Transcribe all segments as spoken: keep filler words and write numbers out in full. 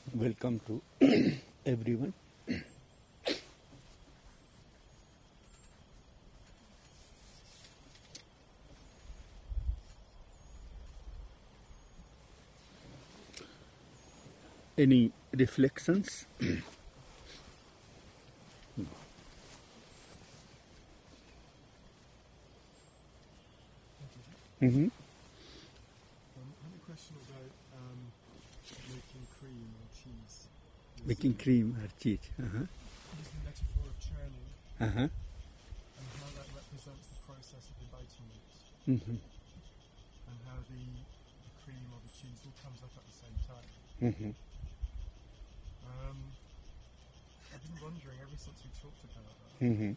Welcome to everyone. Any reflections? Mm-hmm. Um, I have a question about um, making cream or cheese. Making cream or cheese. Uh-huh. Using the metaphor of churning Uh-huh. and how that represents the process of enlightenment Mm-hmm. and how the, the cream or the cheese all comes up at the same time. Mm-hmm. Um, I've been wondering ever since we talked about that. Mm-hmm.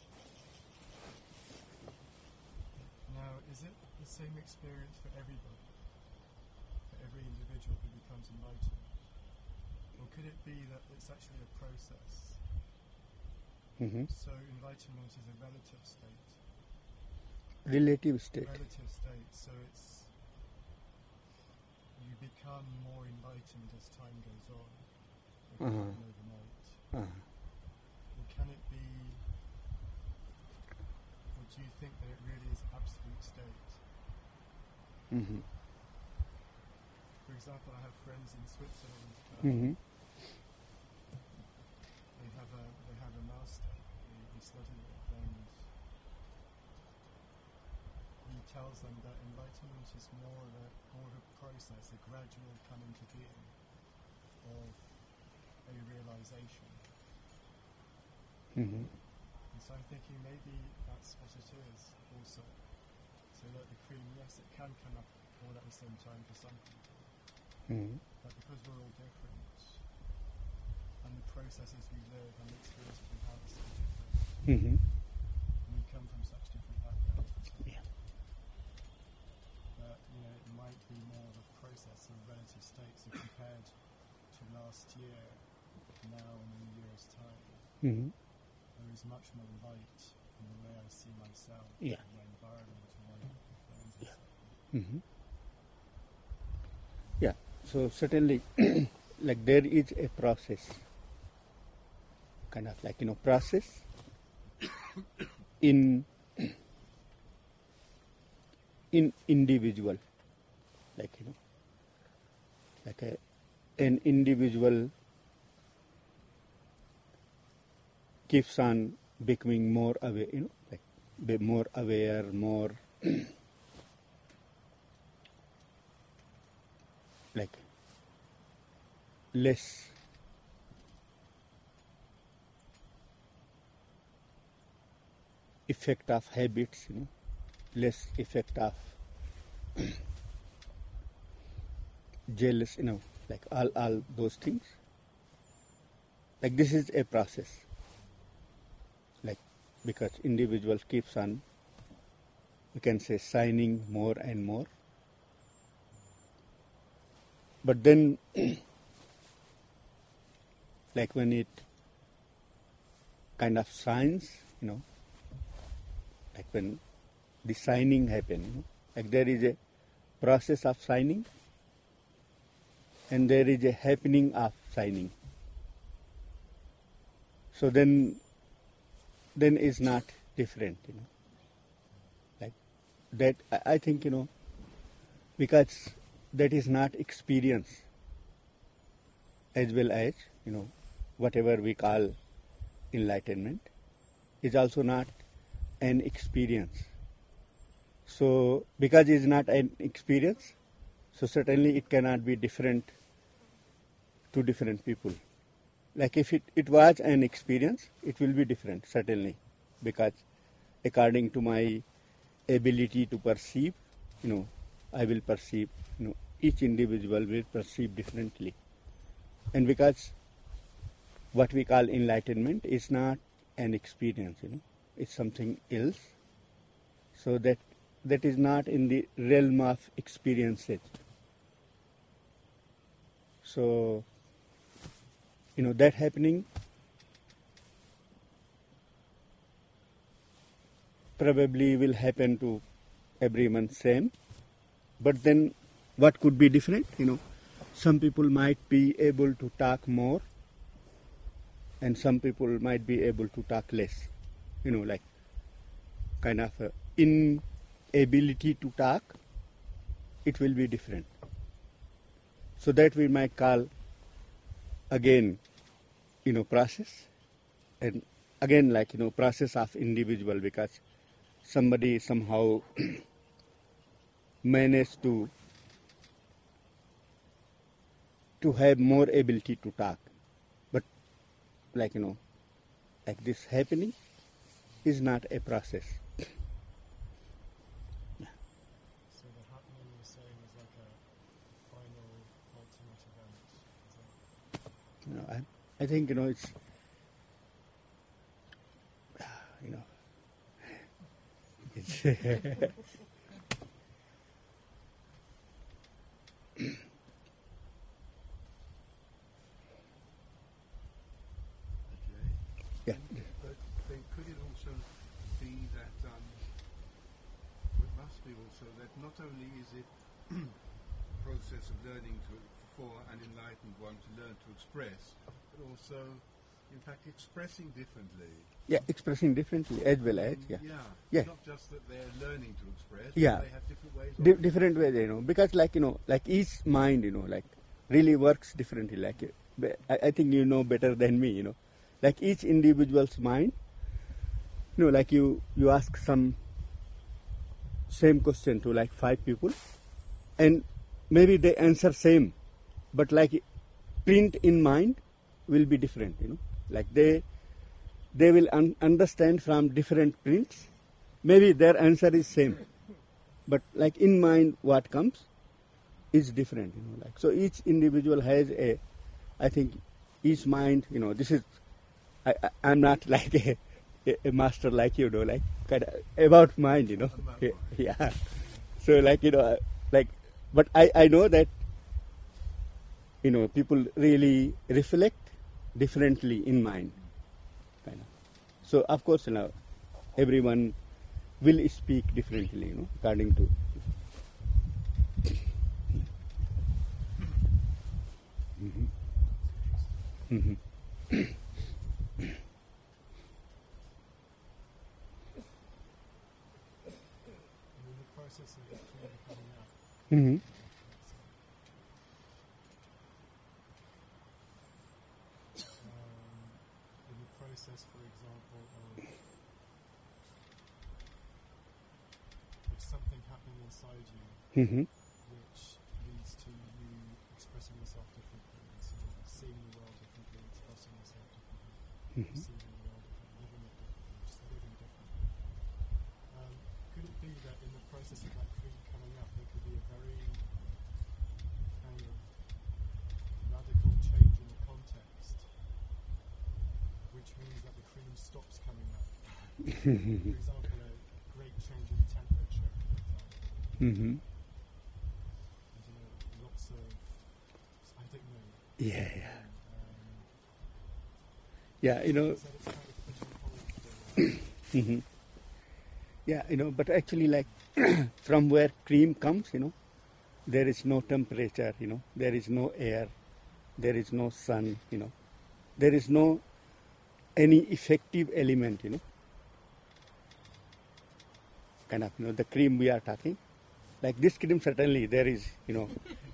Now, is it the same experience for everybody? For every individual who becomes enlightened? Or could it be that it's actually a process? Mm-hmm. So enlightenment is a relative state. Relative state. Relative state, so it's you become more enlightened as time goes on. It can Uh-huh. happen overnight. Uh-huh. Or can it be, or do you think that it really is absolute state? Mm-hmm. For example, I have friends in Switzerland. Um, Mm-hmm. They have a they have a master. They, they study it, and he tells them that enlightenment is more of a more of a process, a gradual coming to being of a realization. Mm-hmm. And so I'm thinking maybe that's what it is also. So that the cream, yes, it can come up all at the same time for some people, Mm-hmm. but because we're all different, and the processes we live and the experiences we have are so different, Mm-hmm. and we come from such different backgrounds, Yeah. that you know it might be more of a process of relative states. So compared to last year, now and in a year's time, Mm-hmm. there is much more light in the way I see myself, Yeah. and my environment, and my friends, and Yeah. so on. Mm-hmm. Yeah. So certainly, like there is a process, kind of like you know process in in individual, like you know, like a, an individual keeps on becoming more aware, you know, like be more aware, more like less effect of habits, you know, less effect of jealous, you know, like all, all those things. Like this is a process, like because individual keeps on, you can say, signing more and more. But then, like when it kind of signs, you know, like when the signing happen, you know, like there is a process of signing and there is a happening of signing. So then, then is not different, you know, like that. I, I think you know, because that is not experience, as well as you know, whatever we call enlightenment is also not an experience. So because it is not an experience, so certainly it cannot be different to different people. Like if it, it was an experience, it will be different, certainly, because according to my ability to perceive, you know, I will perceive, you know, each individual will perceive differently. And because what we call enlightenment is not an experience, you know, it's something else. So that that is not in the realm of experiences. So, you know, that happening probably will happen to everyone same. But then what could be different, you know? some people might be able to talk more, and some people might be able to talk less. You know, like kind of uh, inability to talk, it will be different. So that we might call again, you know, process, and again like, you know, process of individual, because somebody somehow managed to to have more ability to talk. But like, you know, like this happening is not a process. Yeah. So the happening you're saying is like a final ultimate event. Is that You know, I, I think, you know, it's, you know, it's yeah. But then could it also be that um, it must be also that not only is it a process of learning to, for an enlightened one to learn to express, but also, in fact, expressing differently. Yeah, expressing differently as well as, yeah. Yeah. Yeah. Not just that they're learning to express, Yeah. but they have different ways of Di- different ways, you know, because like, you know, like each mind, you know, like really works differently. Like, uh, be- I, I think you know better than me, you know, like each individual's mind, you know, like you, you ask some same question to like five people, and maybe they answer same, but like print in mind will be different, you know, like they, they will un- understand from different prints. Maybe their answer is same, but like in mind what comes is different, you know, like so each individual has a, I think each mind, you know, this is, I, I I'm not like a, a, a master like you know, like kind of about mind, you know. About Yeah, mind. yeah. So like, you know, like, but I I know that, you know, people really reflect differently in mind, kind of. So of course, you know, everyone will speak differently, you know, according to. Mhm. Mhm. And in the process of it clearly coming out, Mhm. um, in the process, for example, of, of something happening inside you Mhm. which leads to you expressing yourself differently, and so seeing the world differently, expressing yourself differently, Mhm. perceiving the world differently, living it differently, just living differently. Um, could it be that in the process of that creed coming up, there could be a very kind of radical change in the context, which means that the cream stops coming up? For example, a great change in temperature, for example. Mhm. And, you know, lots of, I don't know. Yeah, yeah, Um, yeah. You know. you said it's kind of pushing forward for, Mhm. Yeah, you know, but actually, like from where cream comes, you know, there is no temperature, you know, there is no air, there is no sun, you know, there is no any effective element, you know, kind of, you know, the cream we are talking, like this cream certainly there is, you know,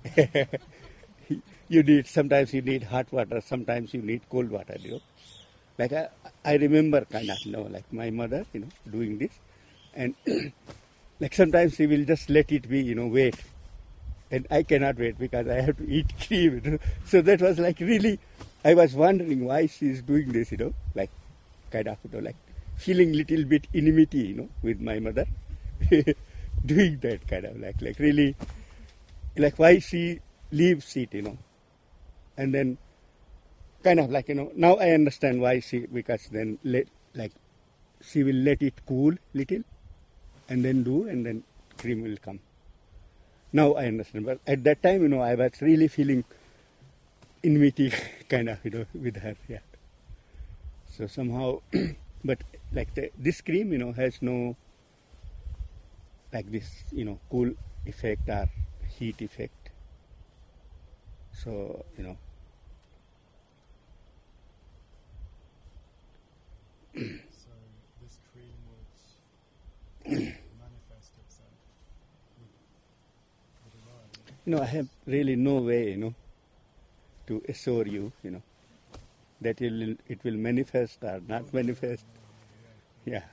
you need, sometimes you need hot water, sometimes you need cold water, you know. Like I, I remember kind of, you know, like my mother, you know, doing this, and like sometimes she will just let it be, you know, wait, and I cannot wait because I have to eat cream, you know. So that was like really, I was wondering why she is doing this, you know, like kind of, you know, like feeling little bit enmity, you know, with my mother, doing that kind of like, like really, like why she leaves it, you know, and then kind of like, you know, now I understand why she, because then let, like she will let it cool little and then do, and then cream will come. Now I understand, but at that time, you know, I was really feeling enmity kind of, you know, with her, yeah. So somehow, but like the, this cream, you know, has no like this, you know, cool effect or heat effect. So, you know, So this cream would manifest itself with, with a ride. you know, I have really no way, you know, to assure you, you know, that it will, it will manifest or not manifest. Yeah.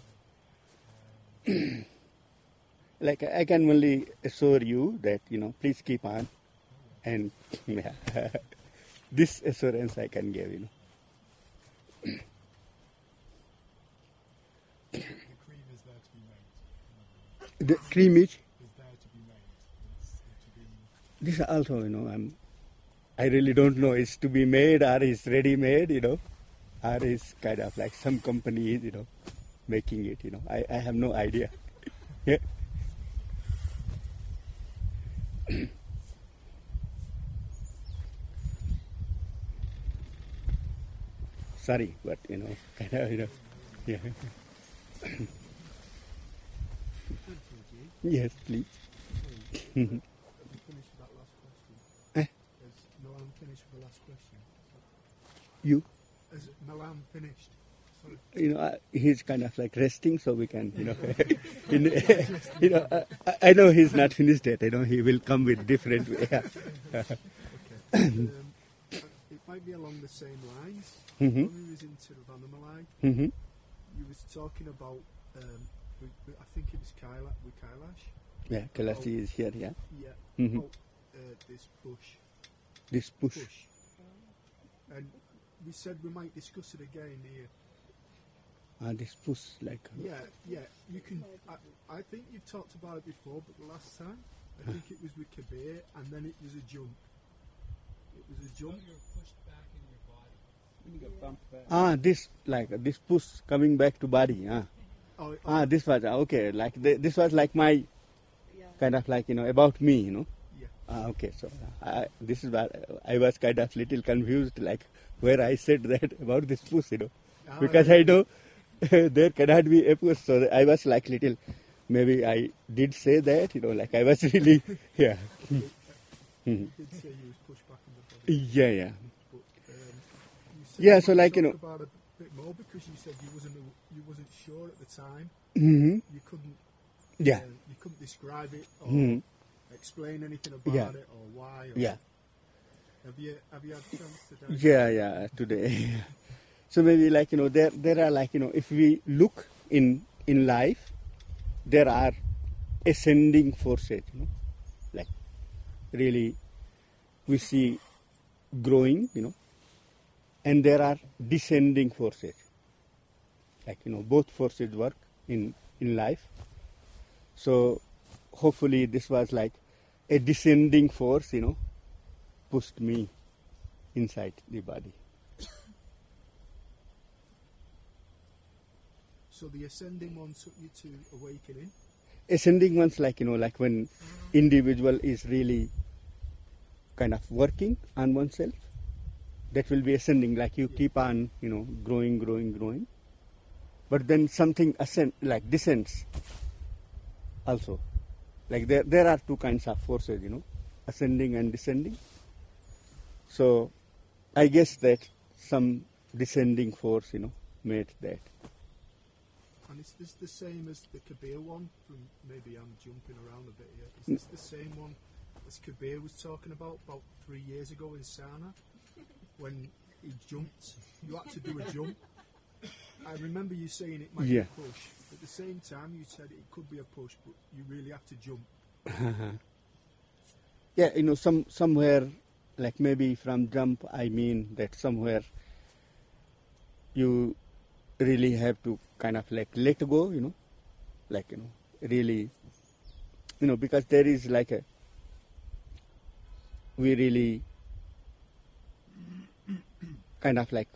Like I can only assure you that, you know, please keep on, and yeah, this assurance I can give, you know. The cream is there to be made. The cream is Is there to be made. It's to be. this also, you know, I'm, I really don't know. It's to be made or is ready made, you know, or is kind of like some company is, you know, making it, you know. I, I have no idea. Yeah. Sorry, but you know, kind of, you know, yeah. Yes, please. Finish with that last question. Eh? Has Milan finished with the last question? You, Has Milan finished? Sorry. you know, uh, he's kind of like resting, so we can, you know, in, you know, uh, I I know he's not finished yet. I know he will come with different way. Yeah. Okay. um, it might be along the same lines. Mhm. When we was into Ravanamalai, Mm-hmm. you was talking about, um, we, we, I think it was Kaila, with Kailash. Yeah, Kailash is here. Yeah. Yeah. Mhm. About uh, this push. This push. Push. And we said we might discuss it again here. Ah, this push, like. Yeah, yeah. You can. I, I think you've talked about it before, but the last time, I think it was with Kabir, and then it was a jump. It was a jump. Ah, this like uh, this push coming back to body. Ah, Oh, oh, ah, this was uh, okay. Like th- this was like my kind of like, you know, about me, you know. yeah. Ah, okay. So uh, I, this is what I was kind of little confused, like where I said that about this push, you know, Ah, because yeah. I know there cannot be a push. So I was like little. Maybe I did say that, you know, like I was really, yeah, Mhm. You did say you was pushed back in the body. yeah, yeah. But, um, you said Yeah, you so might like, you talk know- about it a bit more because you said you wasn't you wasn't sure at the time. Mm-hmm. You couldn't. Yeah. Uh, you couldn't describe it or Mhm. explain anything about Yeah. it or why. Or Yeah. Have you have you had a chance to? digest Yeah, it? yeah, today. So maybe like, you know, there there are like, you know, if we look in in life, there are ascending forces, you know, like really we see growing, you know, and there are descending forces. Like, you know, both forces work in in life. So hopefully this was like a descending force, you know, pushed me inside the body. So the ascending one took you to awakening. Ascending ones, like, you know, like when individual is really kind of working on oneself, that will be ascending, like you keep on, you know, growing, growing, growing. But then something ascend, like descends also. Like there, there are two kinds of forces, you know, ascending and descending. So I guess that some descending force, you know, made that. And is this the same as the Kabir one? From maybe I'm jumping around a bit here. Is this the same one as Kabir was talking about about three years ago in Sana when he jumped? You had to do a jump. I remember you saying it might Yeah. be a push. At the same time, you said it could be a push, but you really have to jump. Yeah, you know, some somewhere, like maybe from jump, I mean that somewhere you really have to kind of like let go, you know, like, you know, really, you know, because there is like a, we really kind of like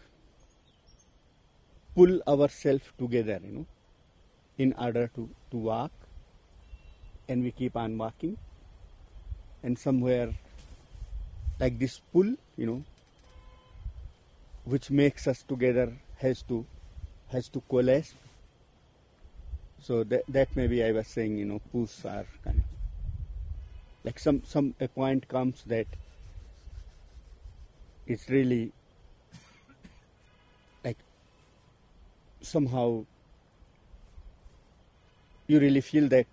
pull ourselves together, you know, in order to, to walk, and we keep on walking. And somewhere like this pull, you know, which makes us together has to has to coalesce. So that that maybe I was saying, you know, push are kind of like some some a point comes that it's really like somehow you really feel that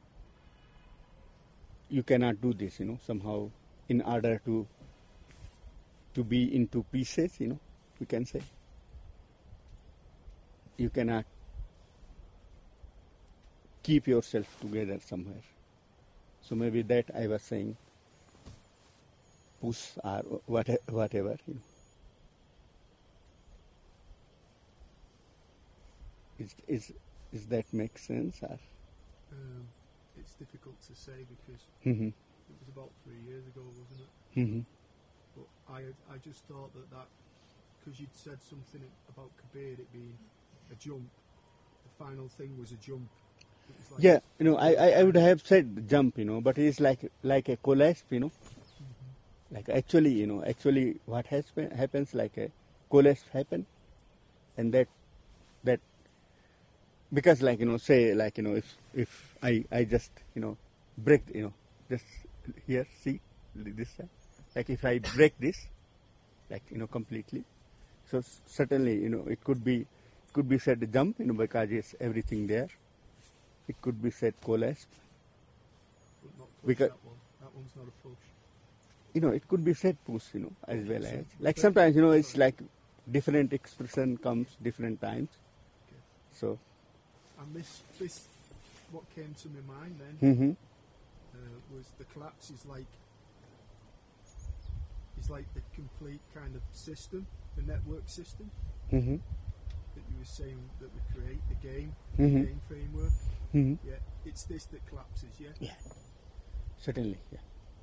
you cannot do this, you know, somehow in order to to be in two pieces, you know, we can say. You cannot keep yourself together somewhere. So maybe that I was saying, push or whatever, whatever you know. Is, is, is that make sense? Or? Um, it's difficult to say because Mm-hmm. it was about three years ago, wasn't it? Mm-hmm. But I I just thought that that because you'd said something about Kabir it being a jump, the final thing was a jump. It was like Yeah, you know, I, I, I would have said jump, you know, but it's like like a collapse, you know. Mhm. Like actually, you know, actually what has been, happens like a collapse happen, and that that because like you know, say like you know, if if I I just you know break, you know, just here see this side, like if I break this, like you know completely, so s- certainly you know it could be could be said jump, you know, because it's everything there. It could be said collapse. But not push Because- that one. That one's not a push. You know, it could be said push, you know, as Okay, well so as. repeat- Like sometimes, you know, it's sorry. like different expression comes different times. Okay. So, And this this what came to my mind then mm-hmm, uh, was the collapse is like is like the complete kind of system, the network system mm-hmm, that you were saying that we create, the game, Mhm. the game framework. mm-hmm. Yeah, it's this that collapses. Yeah. Yeah, certainly, yeah.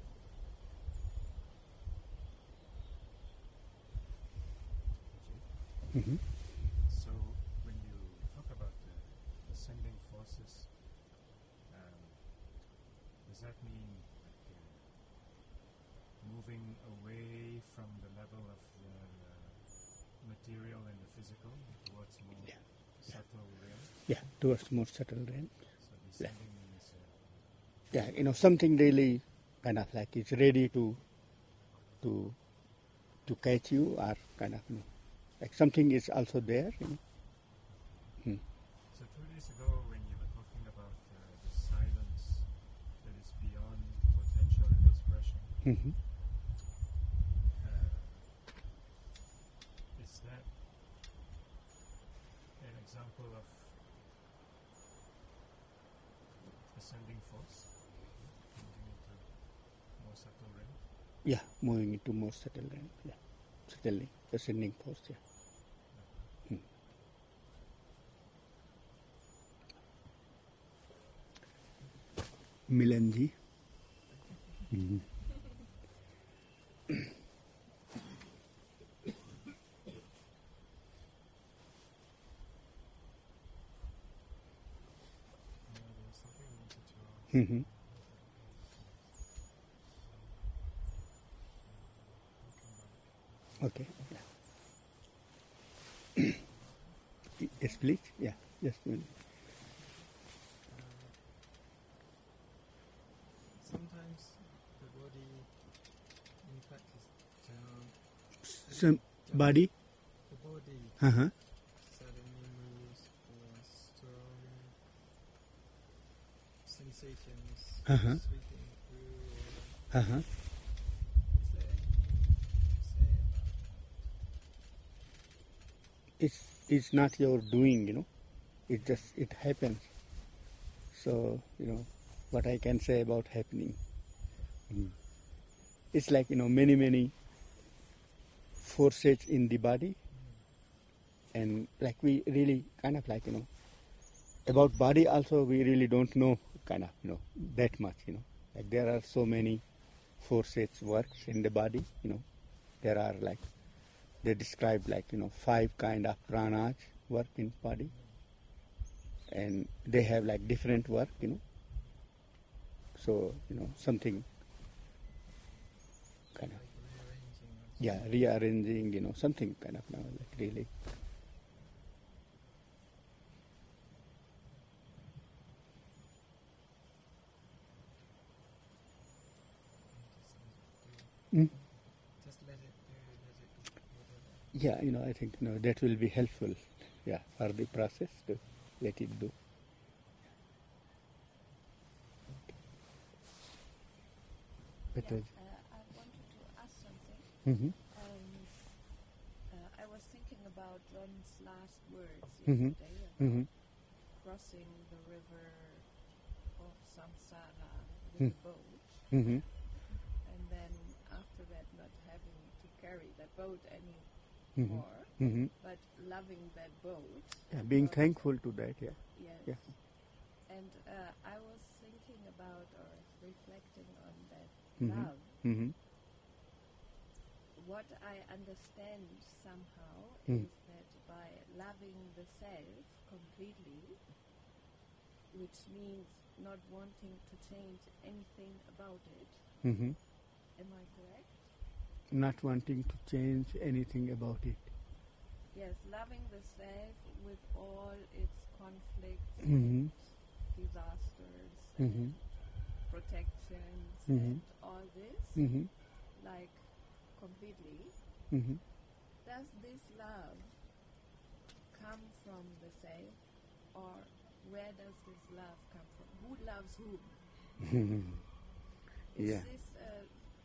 Mm-hmm. So when you talk about the ascending forces, um, does that mean like, uh, moving away from the level of the material and the physical towards more Yeah. subtle realm? Yeah, towards more subtle realm. So descending means uh, Yeah, you know, something really kind of like it's ready to to to catch you, or kind of, you know, like something is also there, you know. Hmm. so two days ago when you were talking about uh, the silence that is beyond potential and expression, Mm-hmm. uh, is that an example of ascending force moving into more subtle realm? Yeah, moving into more subtle realm. Yeah, certainly ascending force. Yeah. Hmm. Milanji. Mm-hmm. Yeah, there was something I wanted to ask. Mm-hmm. I'll come back. Okay. Yeah. Yes, please. Yeah. Just a minute. Sometimes the body, in practice, jump, Some body. the body Uh huh. suddenly moves for strong sensations Uh-huh. sweeping through. Uh huh. Or is there anything to say about It's it's not your doing, you know. It just it happens. So you know what I can say about happening. Mm. It's like you know many many forces in the body, and like we really kind of like you know about body also we really don't know kind of you know that much, you know. Like there are so many forces works in the body, you know. There are like they describe like you know five kind of pranas work in body, and they have like different work, you know. So you know something kind of like rearranging? or yeah rearranging, you know, something kind of now like really. something? Mm. Just let it do, let it Yeah, you know, I think, you know, that will be helpful, yeah, for the process to let it do. But Yeah, uh, uh, I wanted to ask something. mhm, Um, uh, I was thinking about John's last words Mhm. yesterday about mhm, crossing the river of samsara with Hmm. a boat, mhm, and then after that not having to carry that boat mhm, anymore, mhm. but loving that boat. Yeah, being because- thankful to that, yeah. Yes. Yeah. And uh, I was thinking about or reflecting on that Mhm. love. Mhm, What I understand somehow Mm. is that by loving the self completely, which means not wanting to change anything about it, mhm. am I correct? Not wanting to change anything about it. Yes, loving the self with all its conflicts Mhm. and disasters Mhm. and protections Mhm. and all this, Mhm, like completely. mhm. Does this love come from the self, or where does this love come from? Who loves whom? Is Yeah. this uh,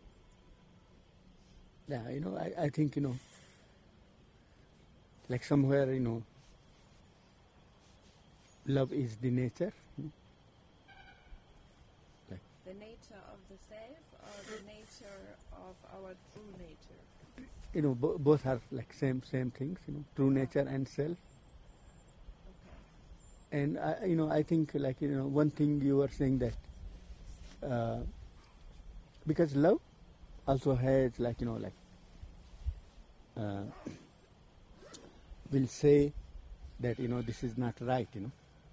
Yeah, you know, I, I think, you know, like somewhere, you know, love is the nature. hmm? Like, the nature of the self or the nature of our true nature? you know, bo- both are like same same things, you know, true nature and self. Okay. And I, you know, I think like, you know, one thing you were saying that uh, because love also has like, you know, like uh, will say that, you know, this is not right, you know.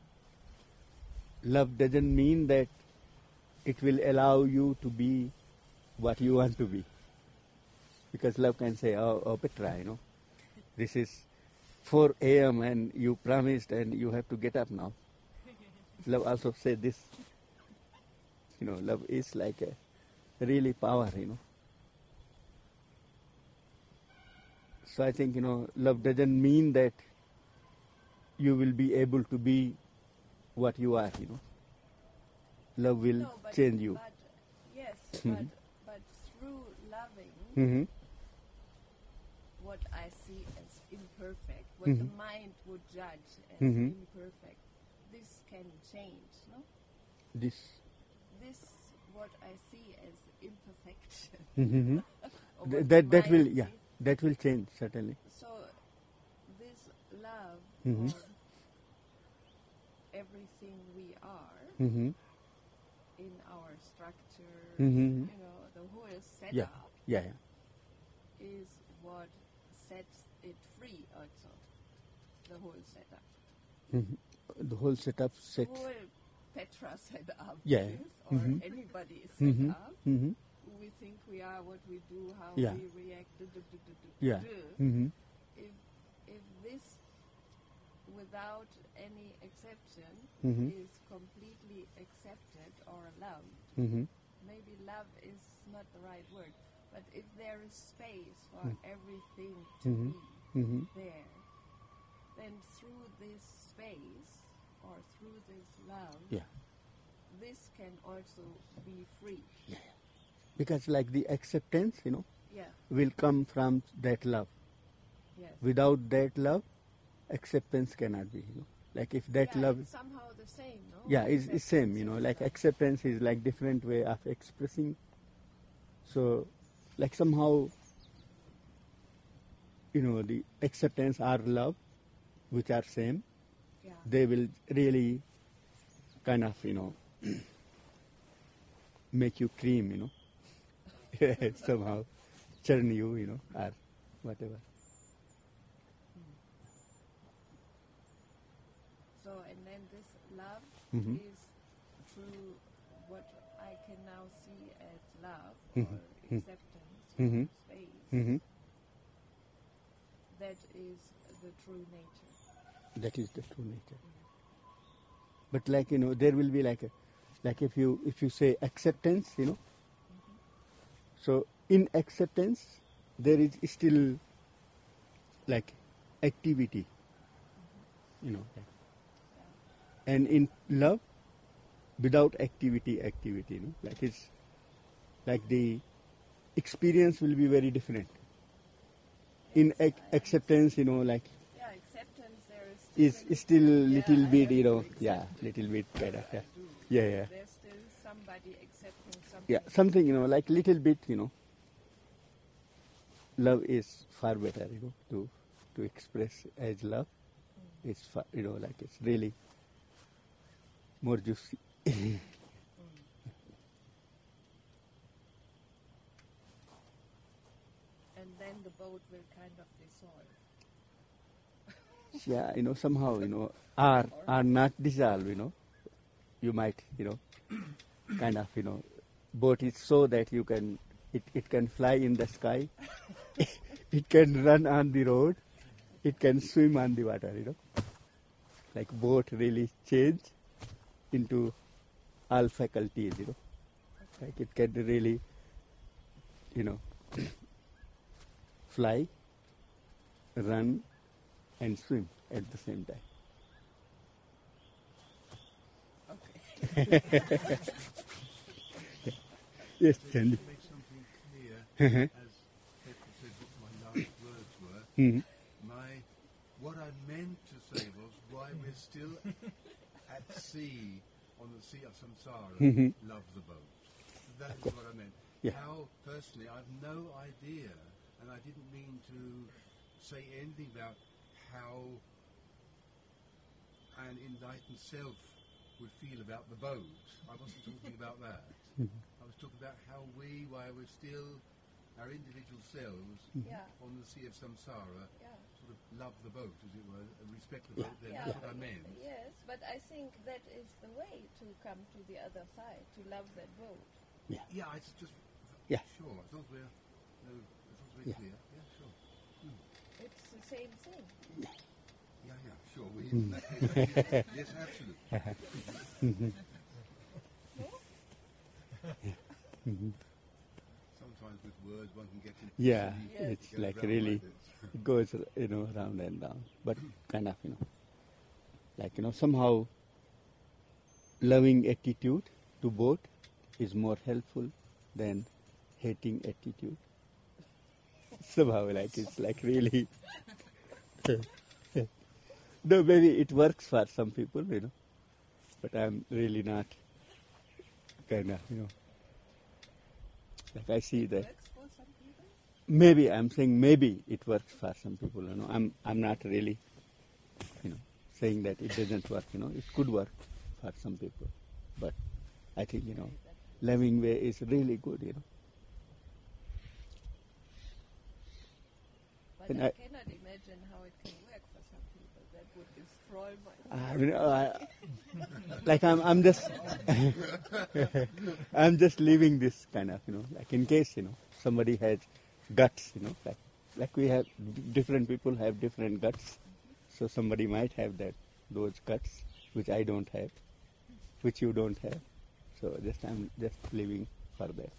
Love doesn't mean that it will allow you to be what you want to be. Because love can say, oh, oh Petra, you know, this is four a.m. and you promised and you have to get up now. Love also say this. You know, love is like a really power, you know. So I think, you know, love doesn't mean that you will be able to be what you are, you know. Love will No, but, change you. But, yes, Mhm. but, but through loving hmm what I see as imperfect, what Mhm. the mind would judge as Mhm. imperfect, this can change, no? This. This, what I see as imperfection. hmm or what Th- the that that will mind yeah sees. that will change certainly. So, this love Mhm. of everything we are hmm in our structure, Mhm. you know, the whole setup Yeah, yeah, yeah. is what sets it free also. The whole setup. hmm The whole setup The sets. whole Petra setup Yeah. is, or Mhm. anybody's hmm setup, hmm who we think we are, what we do, how Yeah. we react, do, do, do, do, do, Yeah. do. hmm If, if this, without any exception, Mhm. is completely accepted or loved, hmm maybe love is not the right word, but if there is space for Mm. everything to Mhm. be hmm there, then through this space or through this love, Yeah. this can also be free. Because like the acceptance, you know, Yeah, will come from that love. yes. Without that love, acceptance cannot be, you know. Like if that yeah, love, it's somehow the same, no? yeah, it's, it's same, Acceptance you know, is like love. acceptance is like different way of expressing. So, like somehow, you know, the acceptance or love, which are same, Yeah. they will really kind of, you know, make you cream, you know, somehow churn you, you know, or whatever. So, and then this love Mhm. is through what I can now see as love Mhm. or Mhm. acceptance Mhm. or space. hmm That is the true nature. That is the true nature. But like, you know, there will be like a, like if you if you say acceptance, you know, so in acceptance there is still like activity, you know. Like, and in love, without activity, activity, you know, like it's like the experience will be very different. In Yes, ac- I acceptance, you know, like Yeah, acceptance there is still is is still Yeah, little I bit, have you to know, accept yeah, it. little bit better. I Yeah, do. yeah, yeah, There's still somebody accepting something. yeah. Something, you know, like little bit, you know. Love is far better, you know, to to express as love. It's far, you know, like it's really more juicy. And then the boat will kind of dissolve. Yeah, you know, somehow, you know, are are not dissolved, you know. You might, you know, kind of, you know, boat is so that you can, it, it can fly in the sky, it can run on the road, it can swim on the water, you know. Like boat really change into all faculties, you know. Like it can really, you know, fly, run, and swim at the same time. Okay. Yes, To Sandy. make something clear, Mhm. as Petra said what my last words were, Mhm. my what I meant to say was why we're still at sea on the sea of samsara, Mhm. love the boat. That is what I meant. Yeah. How personally, I've no idea, and I didn't mean to say anything about how an enlightened self would feel about the boat. I wasn't talking about that. I was talking about how we, while we're still our individual selves Yeah. on the sea of samsara, Yeah. sort of love the boat, as it were, and respect the Yeah. boat. Then Yeah, that's what I meant. Yes, but I think that is the way to come to the other side, to love that boat. Yeah, it's just Yeah. sure. As long as we're, no, as long as we're Yeah. clear. Yeah, sure. It's the same thing. Yeah, yeah, sure. We, Mm. yes, absolutely. Sometimes with words one can get into Yeah, silly- it's get like around really, this. it goes, you know, round and round. But kind of, you know, like, you know, somehow loving attitude to both is more helpful than hating attitude. Somehow, like, it's like really, no, maybe it works for some people, you know, but I'm really not kind of, you know, like I see that. Works for some people. Maybe I'm saying maybe it works for some people. You know, I'm I'm not really, you know, saying that it doesn't work. You know, it could work for some people, but I think, you know, loving way is really good. You know, But And I, I- cannot imagine how it can work for some people. That would destroy my. I mean, uh, like I'm I'm just I'm just leaving this kind of, you know, like in case, you know, somebody has guts, you know, like like we have different people have different guts, so somebody might have that those guts which I don't have, which you don't have, so just I'm just leaving for that.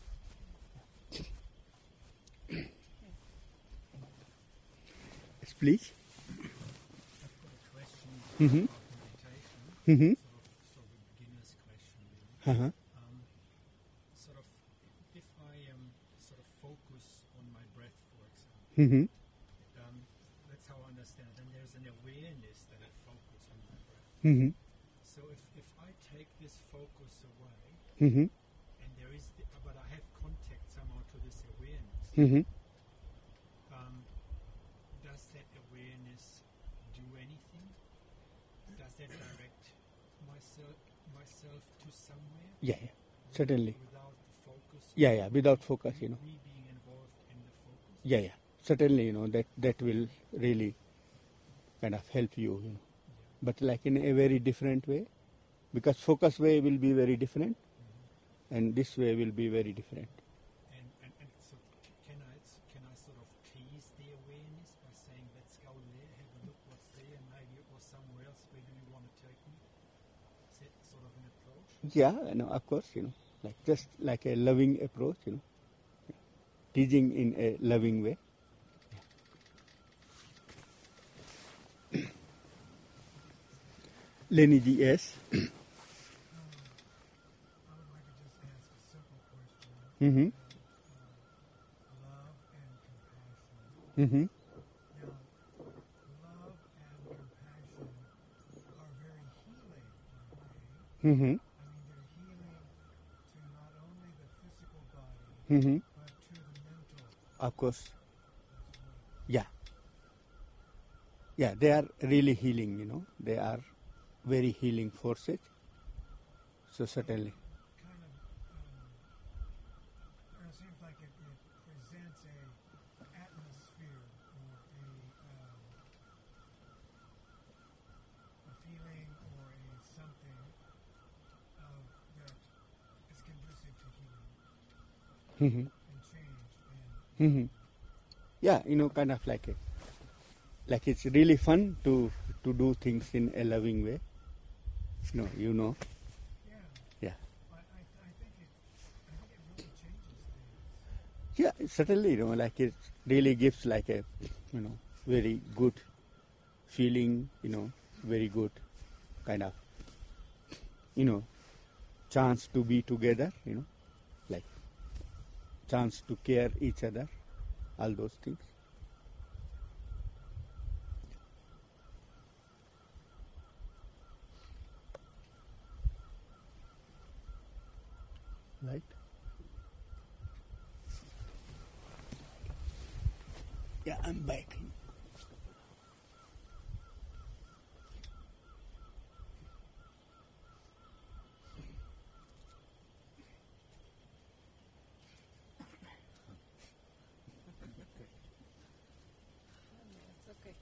Yes, please. I've got a question Mhm. about meditation, Mhm. sort of, sort of a beginner's question. Really. Uh-huh. Um, sort of, if I um, sort of focus on my breath, for example, Mhm. um, that's how I understand it. And there's an awareness that I focus on my breath. Mhm. So if, if I take this focus away, Mhm. and there is, the, but I have contact somehow to this awareness, Mhm. um, does that awareness do anything? Does that direct myself myself to somewhere? Yeah, yeah, certainly. Without the focus. Yeah, yeah, without focus, me, you know. Me being involved in the focus. Yeah, yeah. Certainly, you know, that, that will really kind of help you, you know. But like in a very different way, because focus way will be very different, and this way will be very different. And, and, and so c- can I s- can I sort of tease the awareness by saying, let's go there, have a look what's there, maybe or somewhere else. Where do you want to take me? Is that sort of an approach? Yeah, you know, of course, you know, like just like a loving approach, you know, teaching in a loving way. Lenny G, yes. Um, I would like to just ask a simple question Mm-hmm. about uh, love and compassion. Mm-hmm. Now, love and compassion are very healing in a way. Mm-hmm. I mean, they're healing to not only the physical body, Mm-hmm. but to the mental Of course. as well. Yeah. Yeah, they are really healing, you know. They are very healing forces. So certainly. Kind of, um, it seems like it, it presents a atmosphere or a um, a feeling or a something of that is conducive to healing Mm-hmm. and change and Mm-hmm. Yeah, you know, kind of like a, like it's really fun to to do things in a loving way. No, you know. yeah. Yeah. I, I, I think it I think it really changes things. Yeah, certainly, you know, like it really gives like a, you know, very good feeling, you know, very good kind of, you know, chance to be together, you know, like chance to care each other, all those things. Right? Yeah, I'm back. It's okay.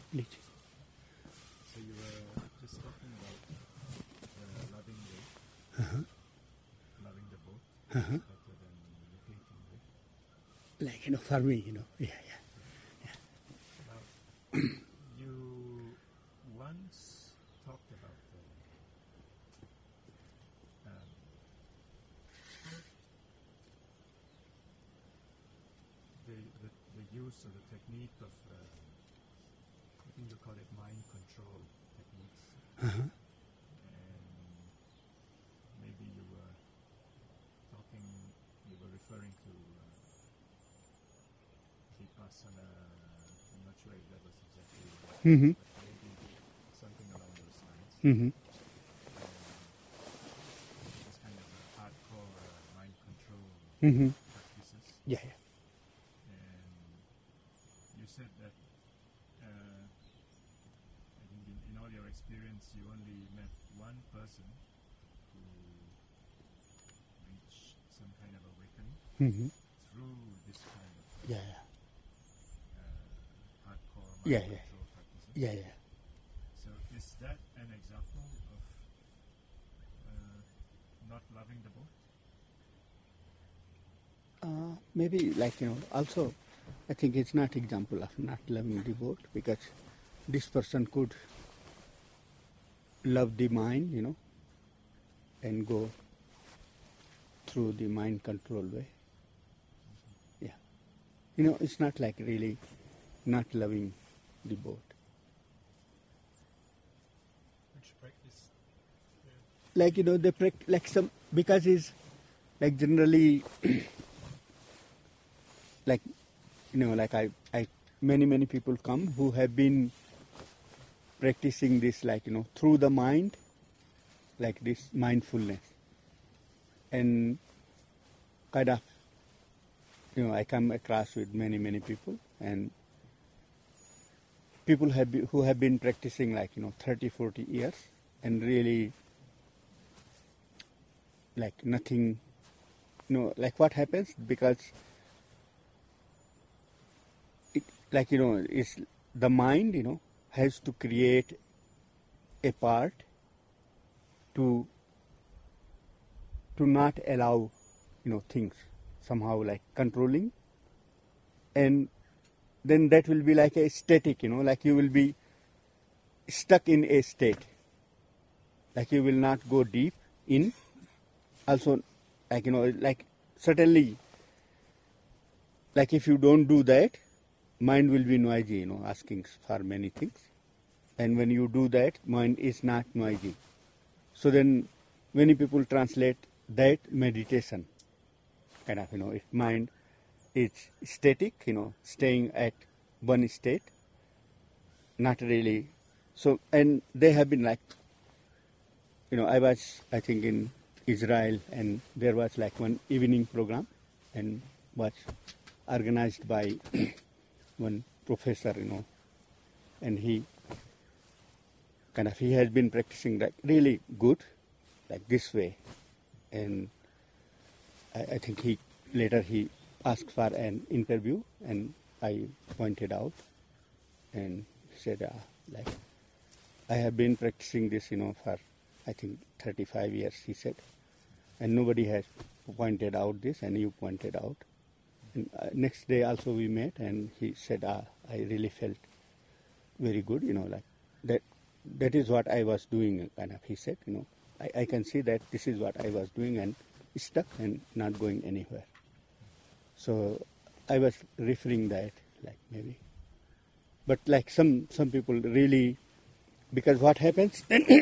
please. So you were just talking about the loving way, Uh-huh. loving the boat Uh-huh. is better than the hating way. Like, you know, for me, you know, yeah, yeah. Now, you once talked about the, um, the, the, the use or the technique of, uh, I think you call it mind control techniques. Uh-huh. And maybe you were talking, you were referring to uh, Vipassana, I'm not sure if that was exactly right, Mm-hmm. but maybe something along those lines. Mm-hmm. Um, this kind of uh, hardcore uh, mind control Mm-hmm. practices. Yeah, yeah. And you said that uh, I think in, in all your experience you only met one person who reached some kind of awakening Mm-hmm. through this kind of uh, Yeah, yeah. uh, hardcore mind Yeah, yeah. control practices. Yeah, yeah. So is that an example of uh, not loving the boat? Uh, maybe like, you know, also I think it's not example of not loving the boat, because this person could love the mind, you know, and go through the mind control way. Yeah. You know, it's not like really not loving the boat. Which practice? Yeah. Like, you know, the prac- like some, because it's like generally like, you know, like I, I, many, many people come who have been practicing this, like, you know, through the mind, like this mindfulness. And kind of, you know, I come across with many, many people, and people have be, who have been practicing like, you know, thirty, forty years, and really like nothing, you know, like what happens, because it, like, you know, it's the mind, you know, has to create a part to to not allow, you know, things somehow like controlling, and then that will be like a static, you know, like you will be stuck in a state, like you will not go deep in. Also, like, you know, like certainly, like if you don't do that, mind will be noisy, you know, asking for many things. And when you do that, mind is not noisy. So then many people translate that meditation, kind of, you know, if mind is static, you know, staying at one state, not really. So, and they have been like, you know, I was, I think, in Israel, and there was like one evening program, and was organized by one professor, you know, and he kind of, he has been practicing like really good, like this way, and I, I think he later he asked for an interview, and I pointed out and said, uh, like, I have been practicing this, you know, for I think thirty-five years, he said, and nobody has pointed out this, and you pointed out. And uh, next day also we met, and he said, ah, I really felt very good, you know, like that. That is what I was doing, kind of. He said, you know, I, I can see that this is what I was doing, and stuck and not going anywhere. So I was referring that, like maybe, but like some some people really, because what happens,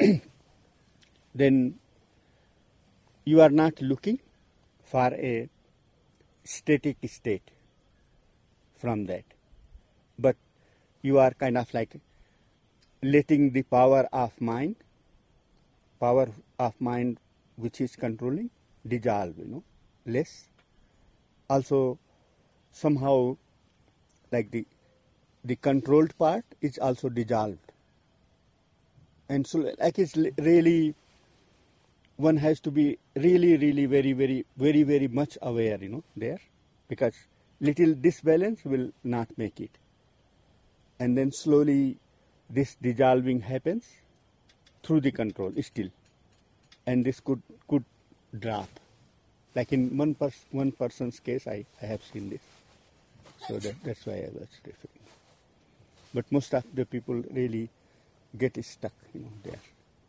then you are not looking for a static state from that, but you are kind of like letting the power of mind, power of mind which is controlling, dissolve, you know, less. Also, somehow, like the the controlled part is also dissolved. And so, like, it's really, one has to be really, really very, very, very, very much aware, you know, there, because little disbalance will not make it. And then slowly, this dissolving happens through the control still, and this could could drop. Like in one pers- one person's case, I, I have seen this, so that, that's why I was referring. But most of the people really get stuck, you know, there.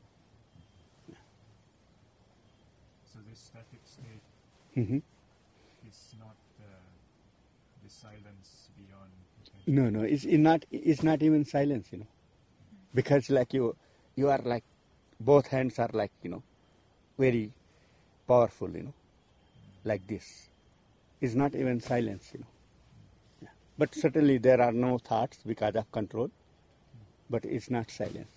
So this static state hmm is not uh, the silence beyond attention. No, no, it's it not. It's not even silence, you know, because like you, you are like, both hands are like, you know, very powerful, you know, like this. It's not even silence, you know. Yeah. But certainly there are no thoughts because of control, but it's not silence.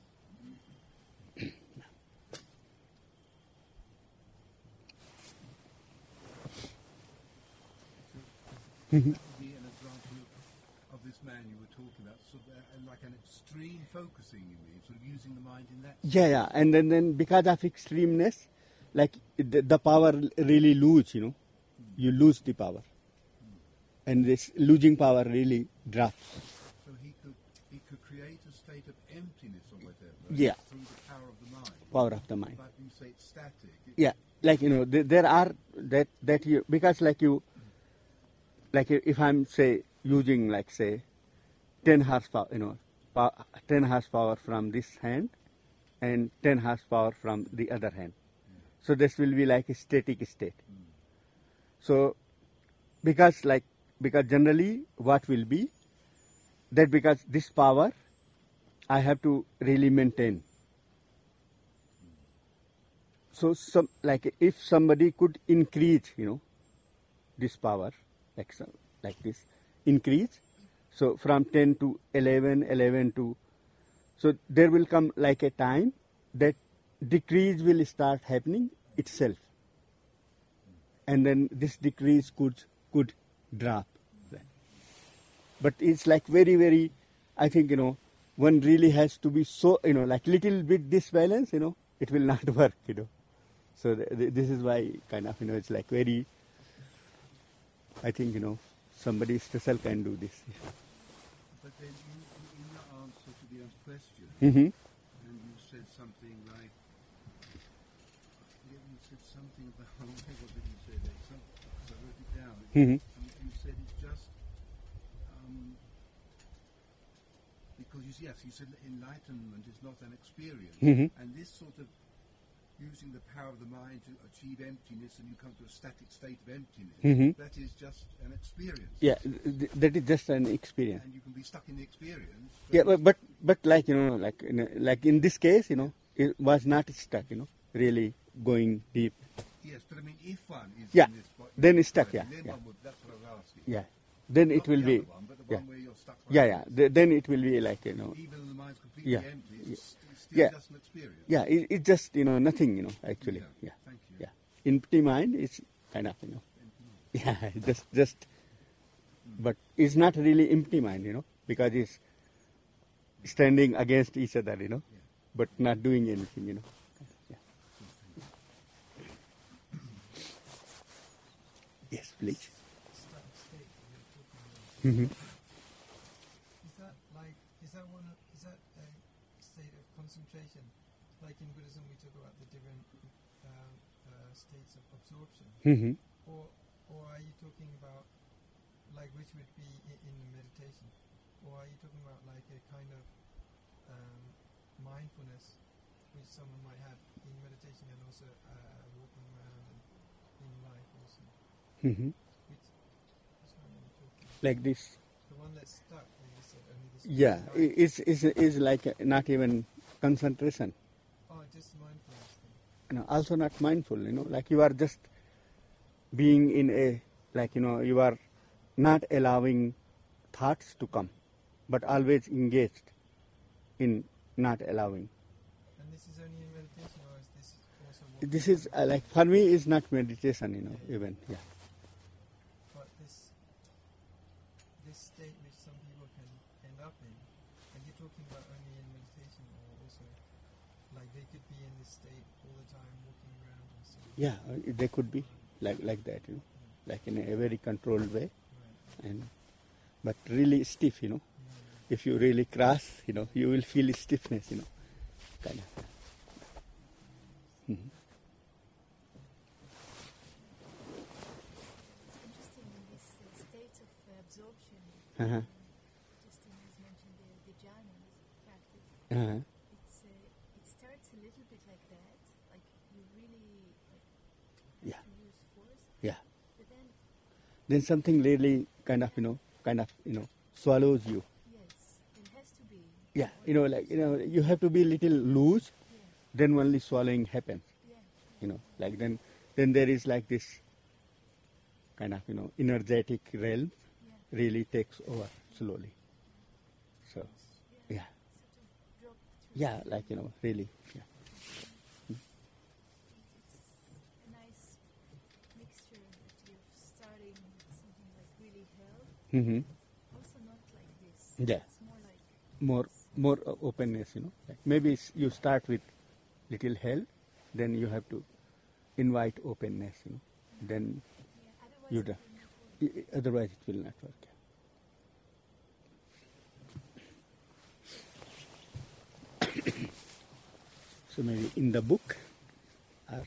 That would be an example of this man you were talking about, sort of uh, like an extreme focusing, you mean, sort of using the mind in that. Yeah, yeah, and then, then because of extremeness, like the, the power really lose, you know, you lose the power, and this losing power really drops. So he could he could create a state of emptiness or whatever. Yeah. Through the power of the mind. Power of the mind. But you say it's static. It, Yeah, like you know, th- there are that that you because like you, like if I'm say using like say, ten horsepower, you know, pow- ten horsepower from this hand, and ten horsepower from the other hand, so this will be like a static state. So, because like because generally what will be that because this power, I have to really maintain. So some like if somebody could increase, you know, this power, like some, like this, increase. So from ten to eleven, eleven to, so there will come like a time that decrease will start happening itself, and then this decrease could could drop. But it's like very very, I think you know, one really has to be so you know like little bit disbalance, you know, it will not work, you know. So th- th- this is why kind of, you know, it's like very, I think, you know, somebody special can do this. but then in, in your answer to the question, Mm-hmm. and you said something like, I forget you said something about, what did you say there? Some, I wrote it down. Mm-hmm. You, you said it's just, um, because you, yes, you said enlightenment is not an experience. Mhm. And this sort of using the power of the mind to achieve emptiness and you come to a static state of emptiness, Mhm. that is just an experience. Yeah, th- th- that is just an experience. And you can be stuck in the experience. Yeah, but but, but like you know, like in a, like in this case, you know, it was not stuck. You know, really going deep. Yes, but I mean, if one is Yeah, in this bo- then it's stuck, then yeah, yeah. one would, that's what I was asking. Yeah, then Not it will the be. other one, but the Yeah, one where you're stuck yeah, like yeah. this. Th- then it will be like you know. Even though the mind's completely Yeah, empty, yeah. it's, it's still Yeah. just an experience. Yeah, it, it's just you know nothing. You know, actually. Yeah, Yeah, thank you. yeah. Empty mind is kind of you know. Yeah, just just, but it's not really empty mind. You know, because it's standing against each other. You know, Yeah. but not doing anything. You know. Yeah. Yes, please. Static state that you're talking about. Mm-hmm. Is that like is that one of- is that a state of concentration? Like in Buddhism, we talk about the different um, uh, states of absorption, Mm-hmm. or or are you talking about like which would be in, in meditation, or are you talking about like a kind of um, mindfulness which someone might have in meditation and also uh, walking around and in life also? Mm-hmm. Which, which one are you talking about? Like this. The one that's stuck, like you said, only this. Yeah, one i- it's, it's, it's like not even concentration. Oh, just mindfulness thing. You know, also not mindful, you know, like you are just being in a, like, you know, you are not allowing thoughts to come, but always engaged in not allowing. And this is only in meditation, or is this also walking This is, uh, like, for me, is not meditation, you know, even, yeah. But this this state which some people can end up in, are you talking about only in meditation, or also like they could be in this state all the time, walking around and so on? Yeah, uh, they could be like, like that, you know, like in a very controlled way, Right. and, but really stiff, you know. Yeah. if you really cross, you know, you will feel stiffness, you know, kind of. Mhm. Interesting in this uh, state of uh, absorption. Uh-huh. Justin has mentioned the, the jhana practice. Uh-huh. It's uh, it starts a little bit like that, like you really like have Yeah. to use force, Yeah. but then Then something really kind of, you know, kind of, you know, swallows you. yes, it has to be. Yeah, you know, like, you know, you have to be little loose, Yeah, then only swallowing happens, yeah, you know, like then, then there is like this kind of, you know, energetic realm yeah. really takes over slowly. So, Yeah. yeah, Sort of drop through. yeah, like, you know, really, yeah. It's a nice mixture actually of starting something like really hell, Mm-hmm. also not like this. Yeah. It's more like More, more o- openness, you know, like maybe it's, you start with little hell, then you have to invite openness, you know, then yeah. Otherwise, you it do. will not work. I- I- otherwise it will not work. So maybe in the book or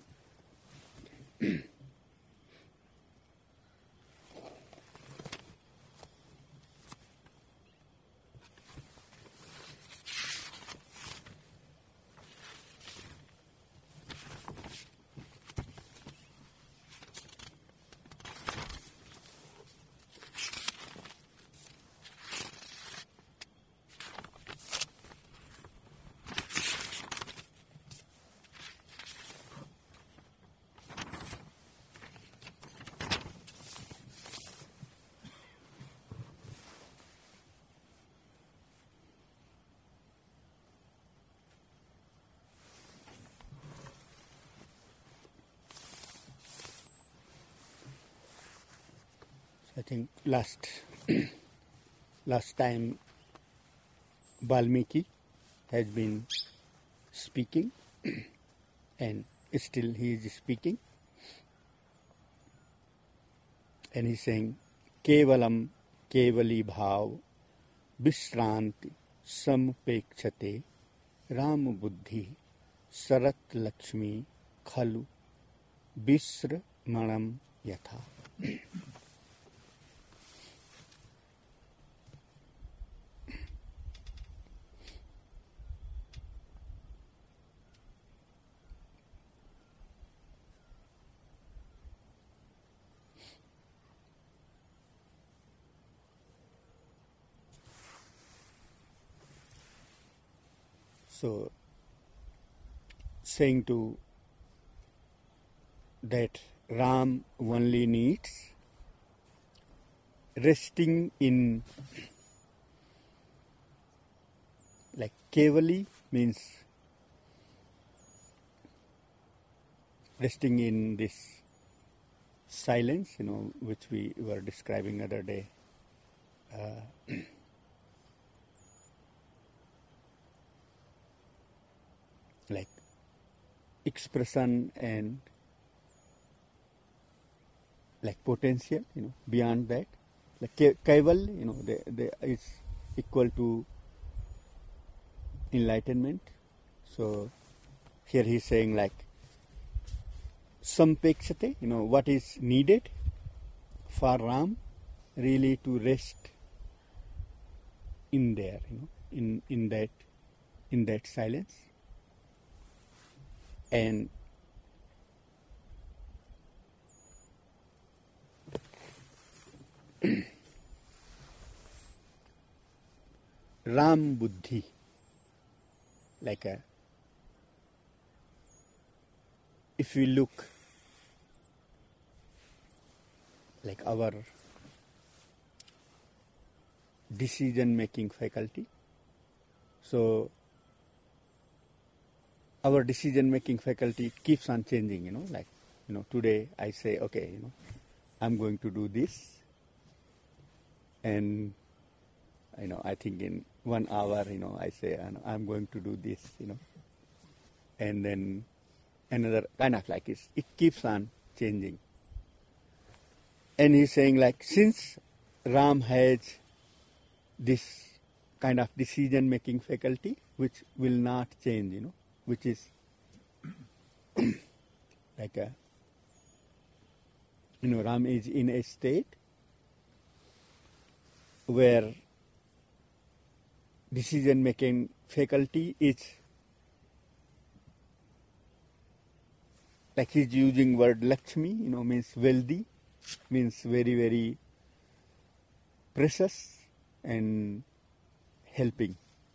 I think last last time Valmiki has been speaking and still he is speaking and he's saying Kevalam Kevali Bhav Vishranti Sampekshate Ram Buddhi Sarat Lakshmi Khalu Visra Manam Yatha. So, saying to that Ram only needs resting in, like Kevali means resting in this silence, you know, which we were describing other day. Uh, like expression and like potential, you know, beyond that, like Ke- Kaival, you know, they, they is equal to enlightenment. So here he's saying like sampekshate, you know, what is needed for Ram really to rest in there, you know, in in that in that silence. And Ram Buddhi, like a, if we look like our decision making faculty, so our decision making faculty keeps on changing, you know, like, you know, today I say, okay, you know, I'm going to do this, and you know, I think in one hour, you know, I say I'm going to do this, you know, and then another kind of like it's, it keeps on changing. And he's saying like, since Ram has this kind of decision-making faculty which will not change, you know, which is like a, you know, Ram is in a state where decision-making faculty is, like he's using word Lakshmi, you know, means wealthy, means very, very precious and helping.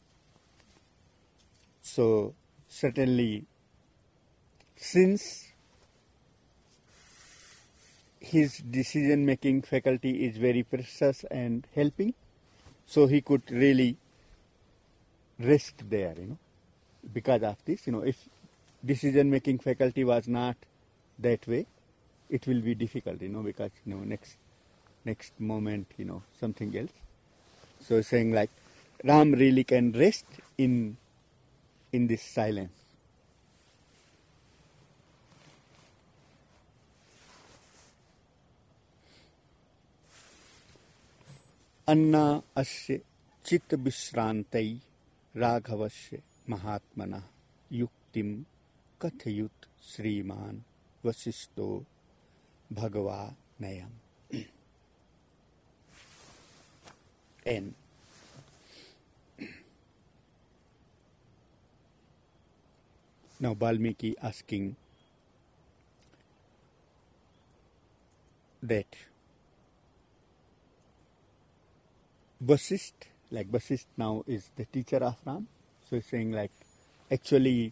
So certainly, since his decision-making faculty is very precious and helping, so he could really rest there, you know, because of this. You know, if decision-making faculty was not that way, it will be difficult, you know, because, you know, next next moment, you know, something else. So saying like Ram really can rest in in this silence. Anna asya chitta vishrantai राघवस्य महात्मनः युक्तिं कथयुत श्रीमान वसिष्ठो भगवानयम्. And now Valmiki asking that Vasisht, like Vasisht now is the teacher of Ram, so he's saying like actually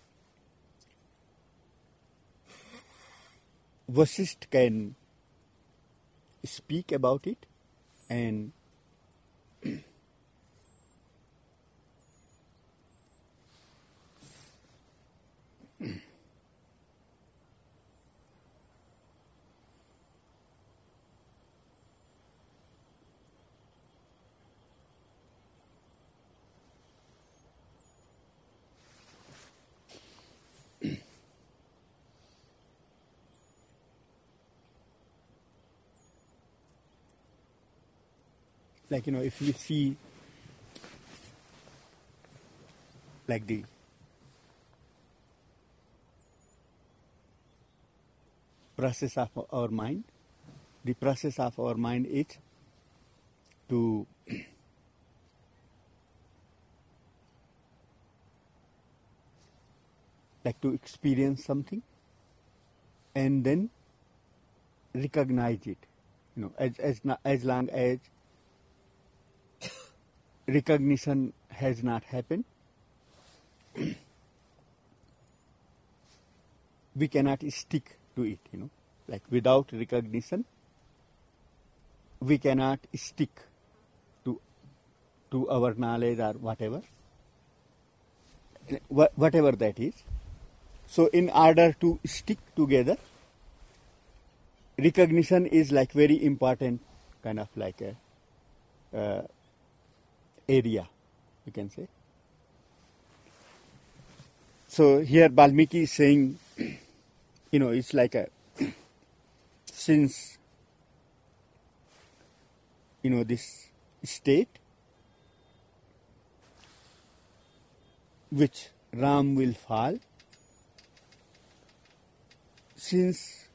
Vasisht can speak about it and like, you know, if we see like the process of our mind, the process of our mind is to like to experience something and then recognize it, you know, as as as long as recognition has not happened, we cannot stick to it, you know, like without recognition we cannot stick to to our knowledge or whatever wh- whatever that is. So in order to stick together, recognition is like very important kind of like a uh, area, you can say. So here Valmiki is saying, you know, it's like a, since, you know, this state which Ram will fall, since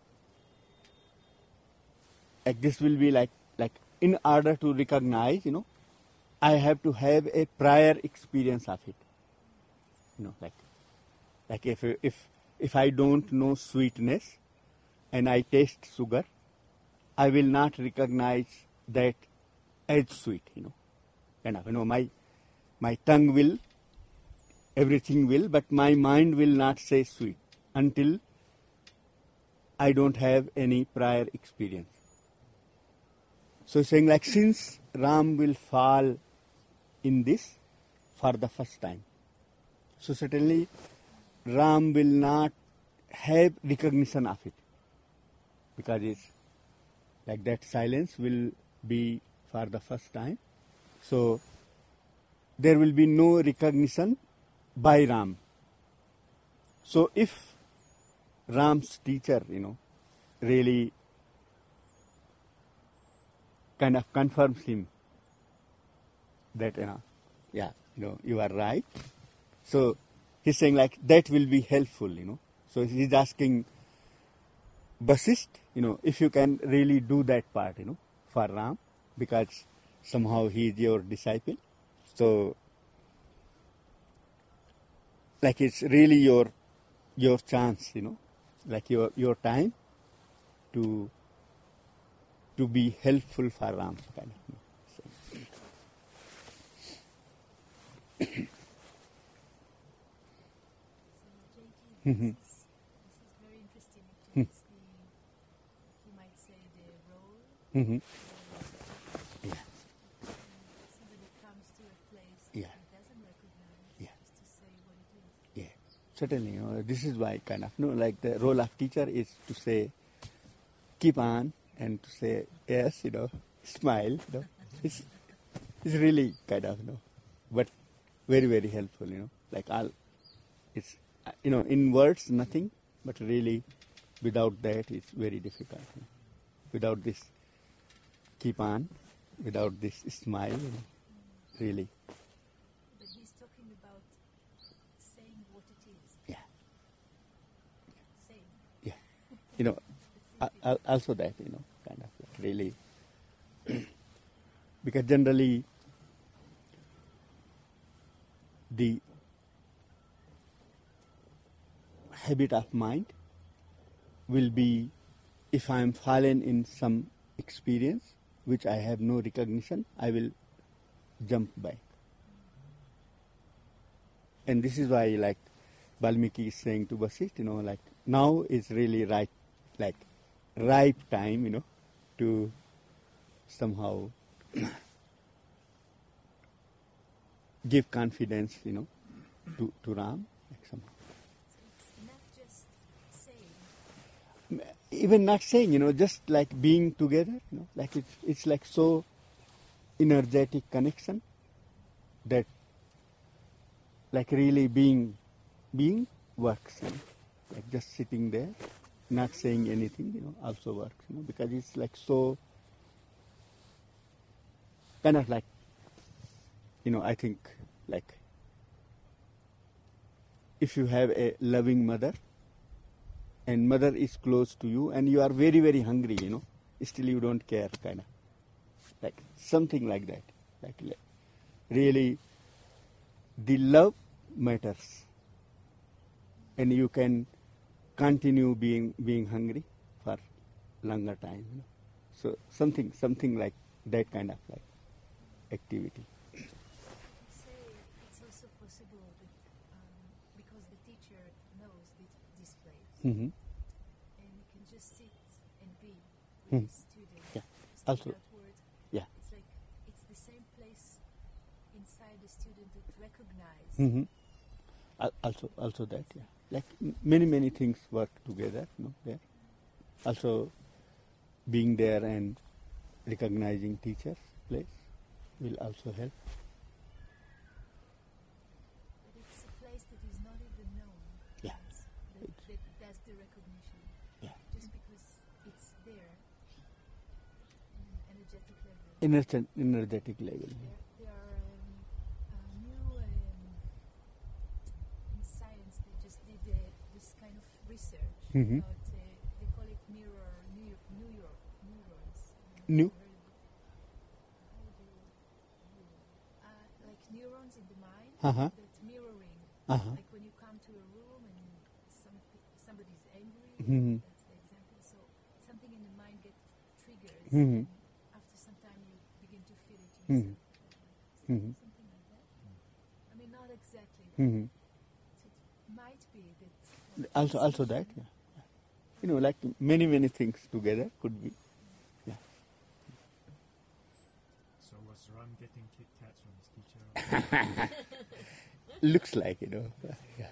like this will be like, like in order to recognize, you know, I have to have a prior experience of it. You know, like, like if if if I don't know sweetness and I taste sugar, I will not recognize that as sweet. You know, kind of, you know, my my tongue will, everything will, but my mind will not say sweet until I don't have any prior experience. So saying like, since Ram will fall in this for the first time, so certainly Ram will not have recognition of it, because it's like that silence will be for the first time. So there will be no recognition by Ram. So if Ram's teacher, you know, really kind of confirms him that, you know, yeah, you know, you are right. So he's saying like that will be helpful, you know. So he's asking Vasisht, you know, if you can really do that part, you know, for Ram, because somehow he is your disciple. So like it's really your your chance, you know, like your your time to to be helpful for Ram, kind of. You know. So, So, J T, Mhm. this, is, this is very interesting. Actually, Hmm. it's the, you might say, the role. mhm. uh, Yeah. Somebody comes to a place Yeah. that he doesn't recognize, Yeah. just to say what it is. Yeah, certainly. You know, this is why kind of, you know, like the role of teacher is to say, keep on, and to say yes, you know, smile. You know, it's it's really kind of, you know, but very very helpful. You know, like all, it's uh, you know, in words nothing, but really without that it's very difficult. You know. Without this keep on, without this smile, you know, really, But he's talking about saying what it is. yeah, Saying. yeah. You know, Uh, Specific. al- also that, you know, kind of like really, because generally the habit of mind will be, if I am fallen in some experience which I have no recognition, I will jump back. And this is why, like Valmiki is saying to Vasisht, you know, like now is really right, like ripe time, you know, to somehow give confidence, you know, to, to Ram, like somehow. So it's not just saying. Even not saying, you know, just like being together, you know, like it's, it's like so energetic connection that like really being, being works, you know, like just sitting there, not saying anything, you know, also works, you know, because it's like so kind of like, you know, I think like if you have a loving mother and mother is close to you and you are very, very hungry, you know, still you don't care, kind of. Like something like that. Like le- really the love matters. And you can continue being being hungry for longer time, you know. So something something like that kind of like activity. You say it's also possible that um, because the teacher knows this, this place, Mm-hmm. and you can just sit and be with Hmm. the student, Yeah. speak Also- out words. Yeah. It's like it's the same place inside the student that recognize. Mm-hmm. Al- Also, also that, yeah. Like m- many, many things work together, you know, there. Also, being there and recognizing teachers' place will also help. But it's a place that is not even known. Yeah. Yes, That, that, that's the recognition. Yeah. Just because it's there in an energetic level. Energet- energetic level. There, there are um, uh, new um, in science. They just did uh, this kind of research Mhm. about. Uh, they call it mirror New New York neurons. New? Heard of it? How do you, uh, like neurons in the mind Uh-huh. that mirroring. Uh-huh. Like when you come to a room and some somebody's angry. Mhm. That's the example. So something in the mind gets triggered. Mhm. And after some time, you begin to feel it Mhm. yourself. Uh, Mhm. Something like that. I mean, not exactly. Mm-hmm. So it might be that. Also, also that, yeah. You know, like many, many things together could be. Yeah. So was Ram getting Kit Kats from his teacher? Looks like, you know. Yeah.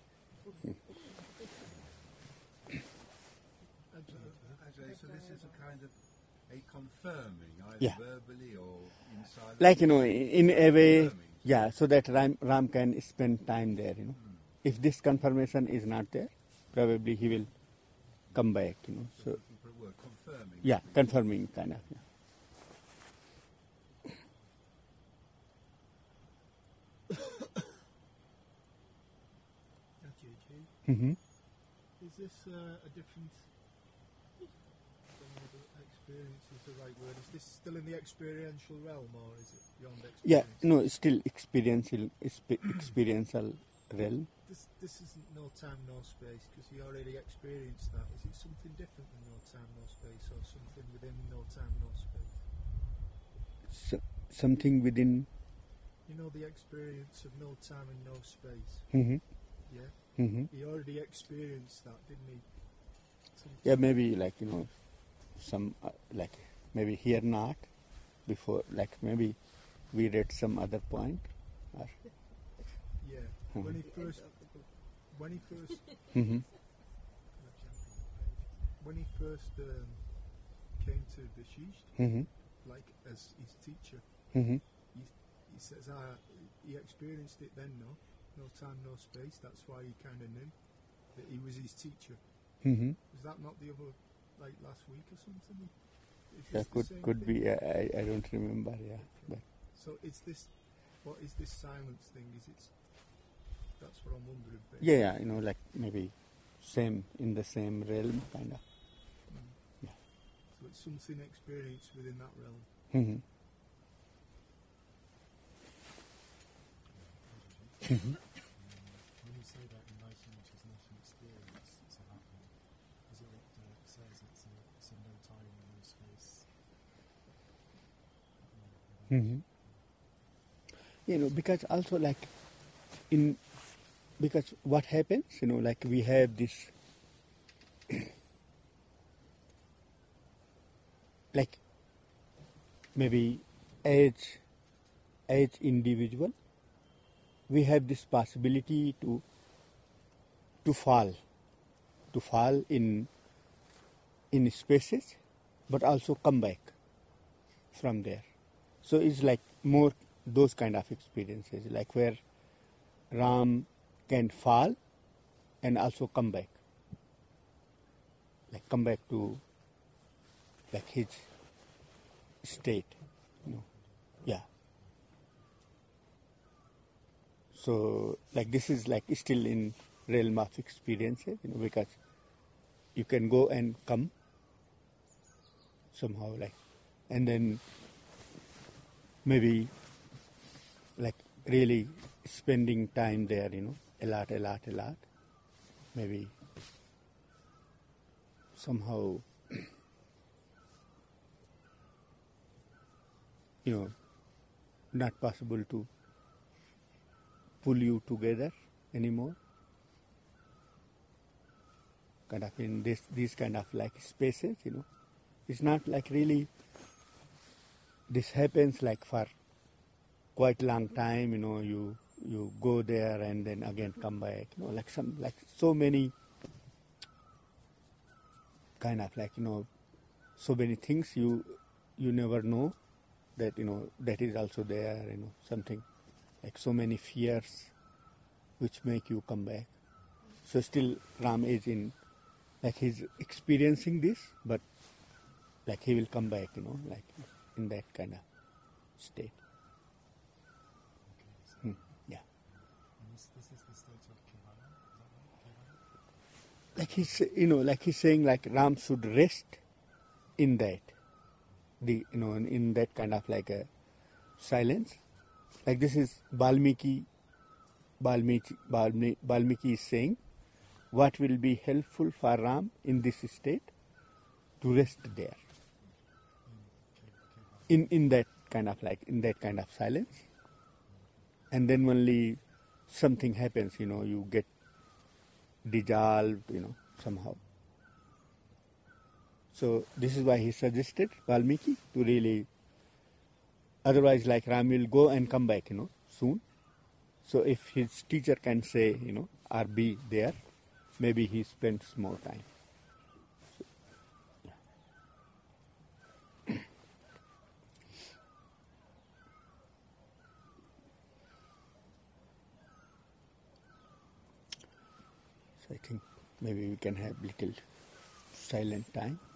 Ajay, so this is a kind of a confirming, either Yeah. verbally or in silence. Like, you know, in a way, Confirming. yeah, so that Ram, Ram can spend time there, you know. If this confirmation is not there, probably he will come back, you know. So So, looking for a word, confirming. yeah, confirming kind of, yeah. Mm-hmm. Is this uh, a different? I don't know whether experience is the right word. Is this still in the experiential realm, or is it beyond Yeah, experience? no, still experiential, expe- experiential realm. This this isn't no time, no space, because he already experienced that. Is it something different than no time, no space, or something within no time, no space? So, something within. You know the experience of no time and no space. Mm-hmm. Yeah, Mm-hmm. he already experienced that, didn't he? Some- Yeah, maybe like you know, some uh, like maybe here not before, like maybe we read some other point. Or, Yeah. Mhm. When he End first, of the book. when he first, mm-hmm. when he first um, came to Bashish, Mm-hmm. like as his teacher, Mm-hmm. he, he says, ah, he experienced it then, no, no time, no space. That's why he kind of knew that he was his teacher. Mm-hmm. Was that not the other, like last week or something? Is this Yeah, the could same could thing? be. I, I I don't remember. Yeah, but So is this, what is this silence thing? Is it? That's what I'm wondering. yeah, yeah, you know, like maybe same in the same realm, kind of. Mm. Yeah. So it's something experienced within that realm. Mm-hmm. Mm-hmm. When you say that enlightenment is not an experience, it's a happening, is it what uh, it says it's a, it's a no time and no space? Mm-hmm. You know, because also like in because what happens, you know, like we have this like maybe as as individual we have this possibility to to fall to fall in in spaces but also come back from there. So it's like more those kind of experiences, like where Ram can fall and also come back, like come back to like his state, you know. Yeah. So like this is like still in realm of experiences, you know, because you can go and come somehow, like, and then maybe like really spending time there, you know, a lot, a lot, a lot. Maybe somehow, you know, not possible to pull you together anymore. Kind of in this, these kind of like spaces, you know. It's not like really, this happens like for quite long time, you know, you you go there and then again come back, you know, like some, like so many kind of like, you know, so many things you you never know that, you know, that is also there, you know, something like so many fears which make you come back. So still Ram is in, like he's experiencing this, but like he will come back, you know, like in that kind of state. Okay, so, Hmm. Yeah. and this, this is the state of Kevana, is that right? Kevana? Like he's, you know, like he's saying like Ram should rest in that, the, you know, in, in that kind of like a silence. Like this is Valmiki, Valmiki, Valmiki, Valmiki is saying what will be helpful for Ram in this state to rest there. In, in that kind of like, in that kind of silence. And then only something happens, you know, you get dissolved, you know, somehow. So this is why he suggested Valmiki to really, otherwise like Ram will go and come back, you know, soon. So if his teacher can say, you know, or be there, maybe he spends more time. So, yeah. So I think maybe we can have little silent time.